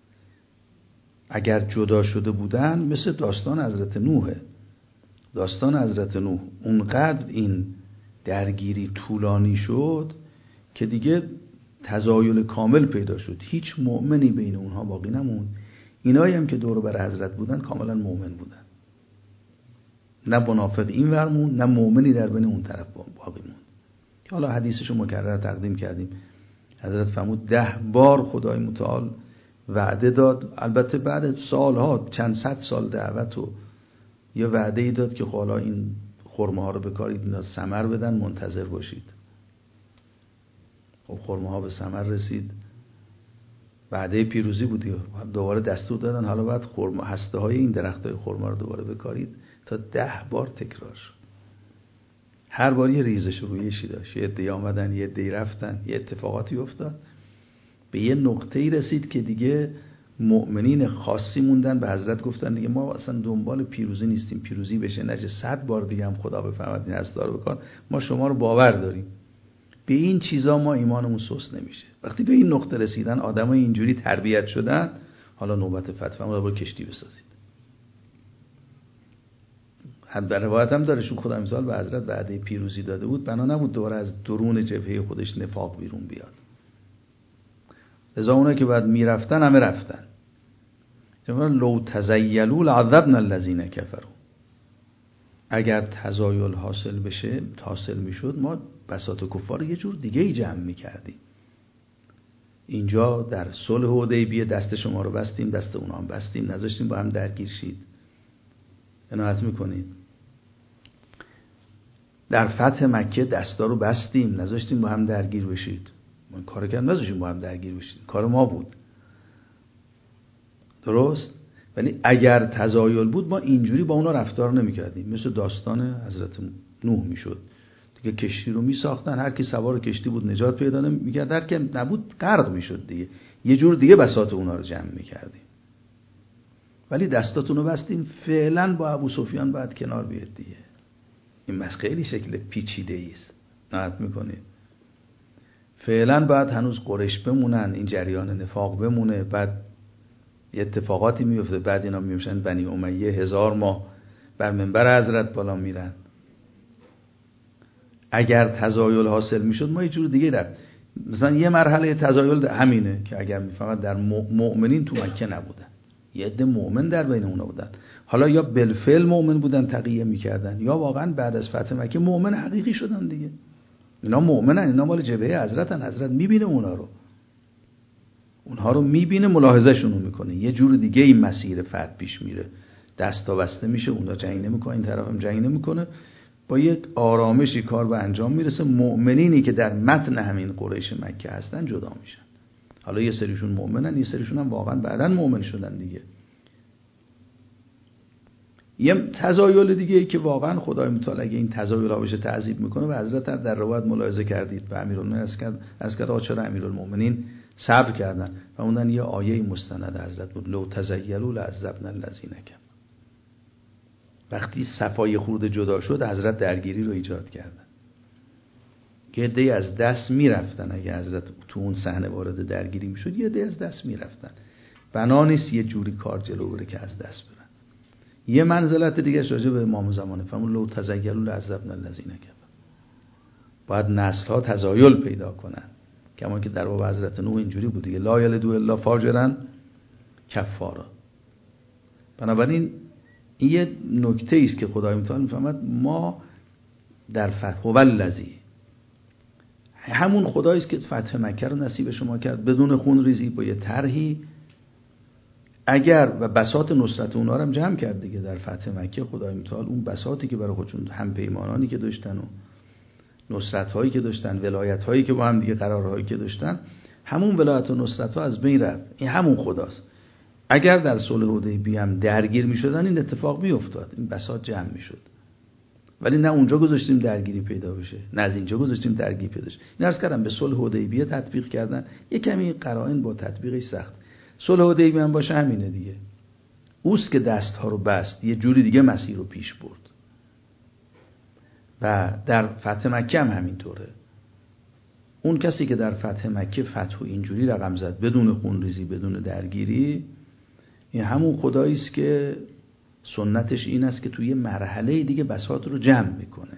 اگر جدا شده بودن مثل داستان حضرت نوحه. داستان حضرت نوح اونقدر این درگیری طولانی شد که دیگه تزایل کامل پیدا شد، هیچ مؤمنی بین اونها باقی نموند. اینایی هم که دور بر حضرت بودن کاملا مؤمن بودن، نه منافق این ور موند، نه مؤمنی در بین اون طرف باقی موند. حالا حدیثشو مکرر تقدیم کردیم. حضرت فرمود ده بار خدای متعال وعده داد، البته بعد سالها، چند صد سال دعوت و یه وعده ای داد که حالا این خرمه ها رو بکارید اینا ثمر بدن، منتظر باشید. خب خرمه ها به ثمر رسید، وعده پیروزی بود، دوباره دستور دادن حالا بعد خرمه هسته های این درخت های خرمه رو دوباره بکارید، تا ده بار تکرار شد. هر بار یه ریزش رویشی داشت، یه عده‌ای آمدن، یه عده‌ای رفتن، یه اتفاقاتی افتاد، به یه نقطه‌ای رسید که دیگه مؤمنین خاصی موندن، به حضرت گفتن دیگه ما اصلا دنبال پیروزی نیستیم، پیروزی بشه نشه صد بار دیگه هم خدا بفرماد این هستا رو بکن، ما شما رو باور داریم. به این چیزا ما ایمانمون سست نمیشه. وقتی به این نقطه رسیدن، آدمای اینجوری تربیت شدن، حالا نوبت فتح ما رو کشتی بسازید. حد به روایت هم داره، چون خدا مثال به حضرت وعده پیروزی داده بود، بنا نبود دوباره از درون جبهه خودش نفاق بیرون بیاد. لذا اونایی که بعد میرفتن همه رفتن. چون لو تزیلوا لعذبنا الذین کفروا. اگر تزایل حاصل بشه، حاصل میشد، ما بساط کفار یه جور دیگه ای جمع میکردیم. اینجا در صلح حدیبیه دست شما رو بستیم، دست اونا هم بستیم، نذاشتیم با هم درگیر شید. عنایت میکنید. در فتح مکه دستا رو بستیم، نذاشتیم با هم درگیر بشید. ما کار کردیم، نذاشتیم با هم درگیر بشید، کار ما بود. درست؟ ولی اگر تزایل بود ما اینجوری با اونا رفتار نمی‌کردیم. مثل داستان حضرت نوح میشد. دیگه کشتی رو میساختن، هر کی سوار کشتی بود نجات پیدا نمی‌کرد، هر کی نبود غرق میشد دیگه. یه جور دیگه بساط اونا رو جمع می‌کردیم. ولی دستاتون رو بستیم، فعلا با ابو سفیان بعد کنار بیاد دیگه. این مسئله خیلی شکل پیچیده‌ای است. نهایت می‌کنید. فعلا بعد هنوز قریش بمونن، این جریان نفاق بمونه، بعد یه اتفاقاتی میفته، بعد اینا میشن بنی امیه، هزار ماه بر منبر حضرت بالا میرن. اگر تزایل حاصل میشد ما یه جور دیگه رفت. مثلا یه مرحله تزایل همینه که اگر فقط در مؤمنین تو مکه نبودن، یه عده مؤمن در بین اونا بودن، حالا یا بالفعل مؤمن بودن تقیه میکردن یا واقعا بعد از فتح مکه مؤمن حقیقی شدن دیگه. اینا مؤمنن، اینا مال جبهه حضرتن، حضرت میبینه اونا رو، اونها رو میبینه، ملاحظه‌شون رو میکنه، یه جور دیگه این مسیر فتح پیش میره، دستا بسته میشه، اونا جنگ نمیکنه، این طرف هم جنگ نمیکنه، با یک آرامشی کار به انجام میرسه. مؤمنینی که در متن همین قریش مکه هستن جدا میشن. حالا یه سریشون مؤمنن، یه سریشون هم واقعا بعداً مؤمن شدن دیگه. یه تزایل دیگه ای که واقعا خدای متعال اگه این تزایل ها بشه تعذیب میکنه و حضرت در روایت ملاحظه کردید و امیرالمومنین از کرد از کرد چرا امیرالمومنین صبر کردن و اونن یه آیه مستند حضرت بود، لو تزیلوا لعذبنا الذین کفروا. وقتی صفای خورد جدا شد حضرت درگیری رو ایجاد کردن که عده‌ای از دست میرفتن، اگه حضرت تو اون صحنه وارد درگیری میشد یه عده از دست میرفتن. بنا نیست یه جوری کار جلو بره که از دست برن. یه منزلت دیگه راجع به امام زمانه فرمود لو تزیلوا لعذبنا الذین کفروا. باید نسل ها تزایل پیدا کنن، کما که در باب حضرت نوح اینجوری بود دیگه، لا یلدوا الا فاجرا کفارا. بنابراین این یه نکته است که خدای متعال میفهمد ما در فتح والذی، همون خدایی است که فتح مکه رو نصیب شما کرد بدون خون ریزی، با یه طرحی، اگر و بساط نصرت اونها رو هم جمع کرد دیگه. در فتح مکه خدای متعال اون بساطی که برای خودشون، هم پیمانانی که داشتن و نصرت هایی که داشتن، ولایت هایی که با هم دیگه قرارهایی که داشتن، همون ولایت و نصرت ها از بین رفت. این همون خداست. اگر در صلح حدیبیه هم درگیر می شدن این اتفاق می افتاد، این بساط جمع می شد. ولی نه اونجا گذاشتیم درگیری پیدا بشه، نه از اینجا گذاشتیم درگیری پیدا بشه. این عرض کردم به صلح حدیبیه تطبیق کردن، یک کمی قرائن با تطبیقش سخت. صلح حدیبیه هم باشه همینه دیگه، اوست که دست ها رو بست، یه جوری دیگه مسیر رو پیش برد. و در فتح مکه هم همینطوره. اون کسی که در فتح مکه فتح و اینجوری رقم زد بدون خونریزی، بدون درگیری، این همون خدایی است که سنتش این است که توی مرحله دیگه بساط رو جمع میکنه.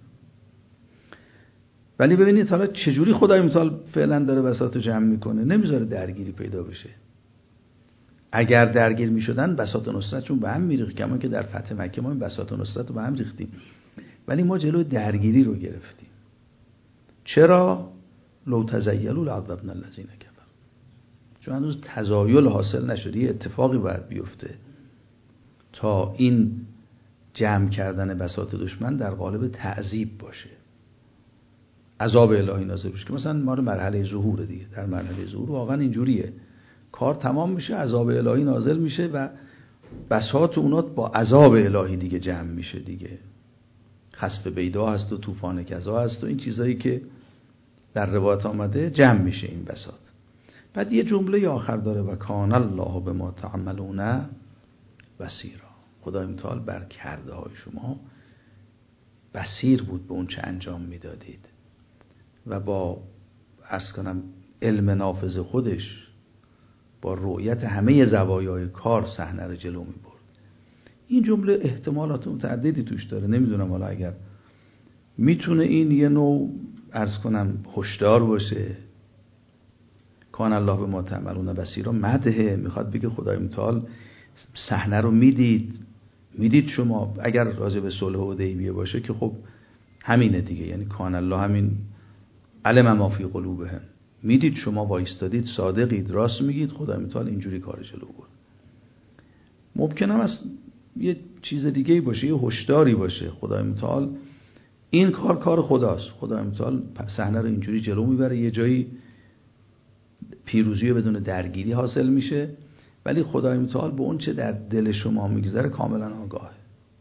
ولی ببینید حالا چجوری خدای متعال فعلا داره بساط رو جمع میکنه، نمیذاره درگیری پیدا بشه. اگر درگیر میشدن بساط و نصرتشون به هم میریخت، کما که در فتح مکه ما این بساط و نصرت رو به هم ریختیم، ولی ما جلوی درگیری رو گرفتیم. چرا؟ لو تزیلوا لعذبنا الذین کفروا. چون هنوز تزایل حاصل نشده، یه اتفاقی باید بیفته تا این جمع کردن بساط دشمن در قالب تعذیب باشه، عذاب الهی نازل بشه. که مثلا ما رو مرحله ظهور دیگه، در مرحله ظهور واقعا اینجوریه، کار تمام میشه، عذاب الهی نازل میشه و بساط اونات با عذاب الهی دیگه جمع میشه دیگه. خسف بیدا هست و طوفان کذا هست و این چیزایی که در روایت آمده جمع میشه این بساط. بعد یه جمله آخر داره و کان الله بما تعملون بصیرا. خدای متعال بر کرده های شما بصیر بود به اون چه انجام میدادید و با عرض کنم علم نافذ خودش، با رؤیت همه زوایای کار صحنه رو جلو می برد. این جمله احتمالات متعددی توش داره، نمیدونم حالا اگر میتونه این یه نوع عرض کنم هشدار باشه. کان الله به ما تعملون بصیرا مدحه، میخواد بگه خدای متعال صحنه رو میدید میدید شما. اگر راجع به صلح حدیبیه باشه که خب همینه دیگه، یعنی کان الله همین علم ما فی قلوبهم، میدید شما وایستادید، صادقید، راست میگید، خدای متعال اینجوری کار جلو برد. ممکن است یه چیز دیگه باشه، یه هشداری باشه. خدای متعال این کار کار خداست، خدای متعال صحنه رو اینجوری جلو میبره، یه جایی پیروزی بدون درگیری حاصل میشه، ولی خدای متعال به اون چه در دل شما میگذره کاملا آگاهه.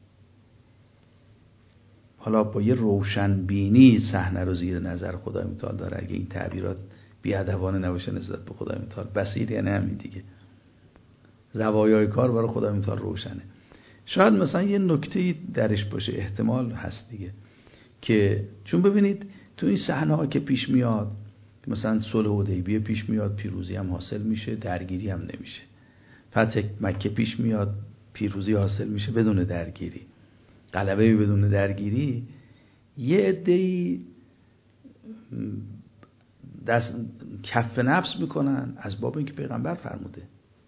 حالا با یه روشن بینی صحنه رو زیر نظر خدای متعال داره. اگه این تعبیرات بی‌ادبانه نباشه نسبت به خدای متعال، بصیر یعنی همین دیگه، زوایای کار برای خدای متعال روشنه. شاید مثلا یه نکته‌ای درش باشه، احتمال هست دیگه، که چون ببینید تو این صحنه ها که پیش میاد، مثلا صلح حدیبیه پیش میاد، پیروزی هم حاصل میشه، درگیری هم نمیشه. فتح مکه پیش میاد، پیروزی حاصل میشه بدون درگیری، غلبه بدون درگیری. یه عده‌ای دست کف نفس میکنن از باب اینکه پیغمبر فرموده.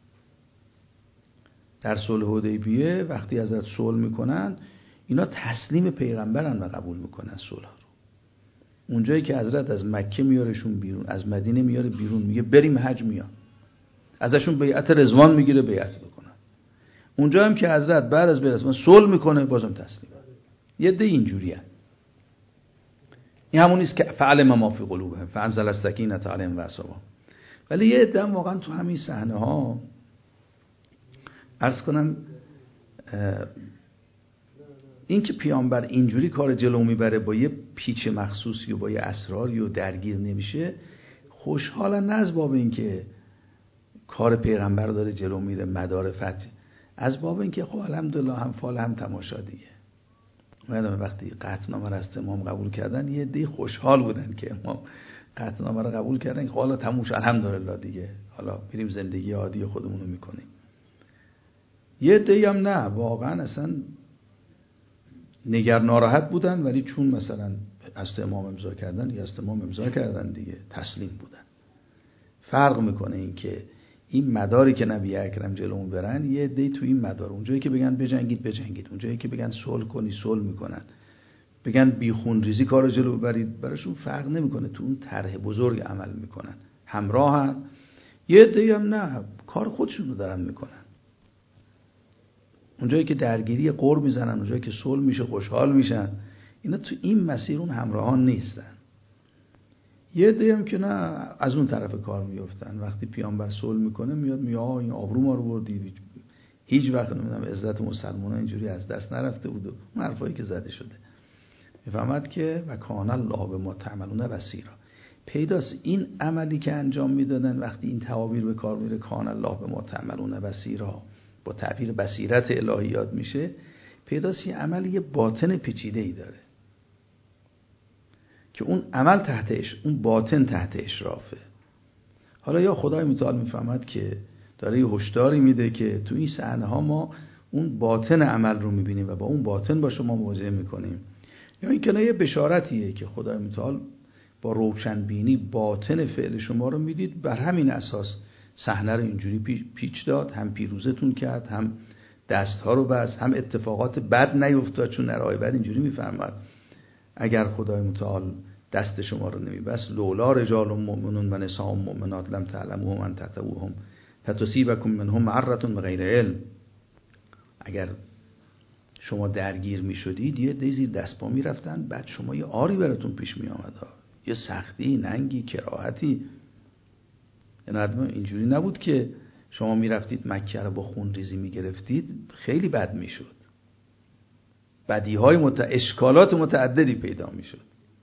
در صلح حدیبیه وقتی حضرت صلح میکنن اینا تسلیم پیغمبرن و قبول میکنن صلح رو. اونجایی که حضرت از مکه میارشون بیرون، از مدینه میاره بیرون، میگه بریم حج، میان ازشون بیعت رضوان میگیره، بیعت بکنن. اونجا هم که حضرت بعد از بیعت رضوان صلح میکنه بازم تسلیم. یه ده اینجوریه. این همون نیست که فعل ما فی قلوبهم فانزل السکینة علیهم و اصابهم. ولی یه عده واقعا تو همین صحنه ها عرض کنم این که پیامبر اینجوری کار جلو میبره با یه پیچ مخصوصی و با یه اسراری و درگیر نمیشه، خوشحالن نه از باب این که کار پیغمبر داره جلو میره مدار فتح، از باب این که خب الحمدلله هم فال هم تماشا دیگه. اومدن وقتی قطعنامه را از امام قبول کردن یه عده خوشحال بودن که امام قطعنامه را قبول کردن، خب حالا تموش الحمدلله دیگه، حالا بریم زندگی عادی خودمون رو میکنیم. یه عده هم نه، واقعا اصلا نگر ناراحت بودن، ولی چون مثلا از امام امضا کردن یا از امام امضا کردن دیگه تسلیم بودن. فرق میکنه این که این مداری که نبی اکرم جلومون برن، یه عده تو این مدار، اونجایی که بگن بجنگید بجنگید، اونجایی که بگن صلح کنی صلح میکنن، بگن بی خون ریزی کارو جلو ببرید، براشون فرق نمیکنه، تو اون طرح بزرگ عمل میکنن، همراهن. یه عده هم نه، کار خودشون رو دارن میکنن. اونجایی که درگیری قر میزنن، اونجایی که صلح میشه خوشحال میشن، اینا تو این مسیر اون همراهان نیستن. یه عده هم که نه، از اون طرف کار میافتن. وقتی پیامبر صلح میکنه میاد میگه آ این آبرو ما رو بردی، هیچ وقت نمیدونم عزت مسلمانان اینجوری از دست نرفته بود و اون حرفایی که زده شده. میفهمد که و کان الله بما تعملون بصیرا. پیداست این عملی که انجام میدادن وقتی این تعابیر به کار میره، کان الله بما تعملون بصیرا، با تعبیر بصیرت الهیات میشه، پیداست این عمل یه باطن پیچیده ای داره که اون عمل تحتش، اون باطن تحت اشرافه. حالا یا خدای متعال میفهمد که داره یه هشداری میده که تو این صحنه ها ما اون باطن عمل رو میبینیم و با اون باطن با شما مواجهه میکنیم، یا این که نه یه بشارتیه که خدای متعال با روشنبینی باطن فعل شما رو میدید، بر همین اساس صحنه رو اینجوری پیچ داد، هم پیروزتون کرد، هم دستها رو بست، هم اتفاقات بد نیفتاد. چون نرای بد اینجوری میفرماد اگر خدای متعال دست شما رو نمیبست، لولا رجال مؤمنون و نساء مؤمنات لم تعلموهم ان تطؤوهم فتصیبکم منهم معرة بغیر علم. اگر شما درگیر میشدید یه دیزی دست پا میرفتن، بعد شما یه آری براتون پیش میآمد، یه سختی، ننگی، کراهتی. یعنی اینجوری نبود که شما میرفتید مکه رو با خون ریزی میگرفتید، خیلی بد میشد، بدیهای مت... اشکالات متعددی پیدا میشد.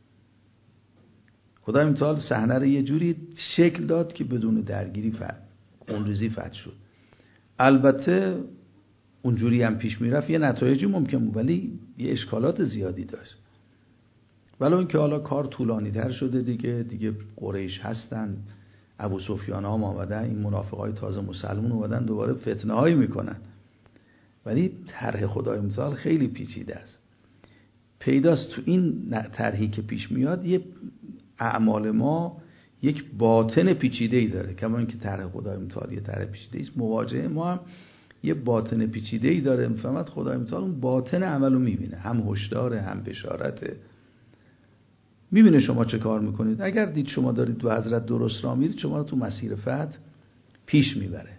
خدای متعال صحنه رو یه جوری شکل داد که بدون درگیری فتح، خون ریزی فتح شد. البته اونجوری هم پیش میرفت یه نتایجی ممکن بود، ولی یه اشکالات زیادی داشت. ولی اون که حالا کار طولانی تر شده دیگه، دیگه قریش هستن، ابو سفیان ها آمدن، این منافقای تازه مسلمون اومدن دوباره فتنه هایی میکنن. ولی طرح خدای متعال خیلی پیچیده است. پیداست تو این طرحی که پیش میاد یه اعمال ما یک باطن پیچیده ای داره، کما اینکه طرح خدای متعال یه طرح پیچیده است، مواجهه ما هم یه باطن پیچیده ای داره. میفهمد خدای متعال اون باطن عملو میبینه، هم هشداره هم بشارته، میبینه شما چه کار میکنید. اگر دید شما دارید دو حضرت درست راه میرید، شما رو تو مسیر فتح پیش میبره.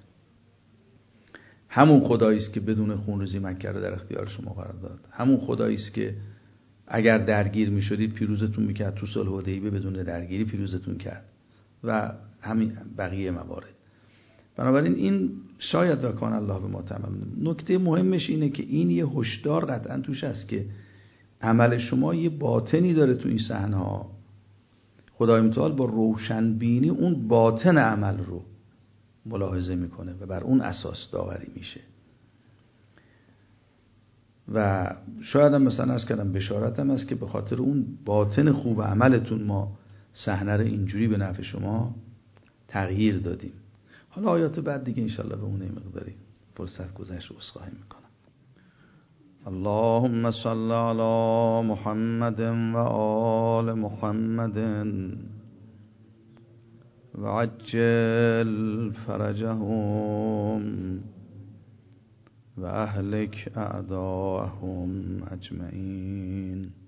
همون خدایی است که بدون خونریزی مکه رو در اختیار شما قرار داد، همون خدایی است که اگر درگیر میشدید پیروزتون میکرد، تو صلح حدیبیه بدون درگیری پیروزتون کرد و همین بقیه موارد. بنابراین این شاید و کان الله بما تعملون. نکته مهمش اینه که این یه هشدار قطعا توش هست که عمل شما یه باطنی داره تو این صحنه ها. خدای متعال با روشنبینی اون باطن عمل رو ملاحظه میکنه و بر اون اساس داوری میشه. و شاید هم مثلا از کردم بشارت هم است که به خاطر اون باطن خوب عملتون ما صحنه رو اینجوری به نفع شما تغییر دادیم. حالا آیات بعد دیگه انشالله به اون مقداری فرصت گذشت عذرخواهی میکنم. اللهم صل علی محمد و آل محمد و عجل فرجهم و اهلک اعداءهم اجمعین.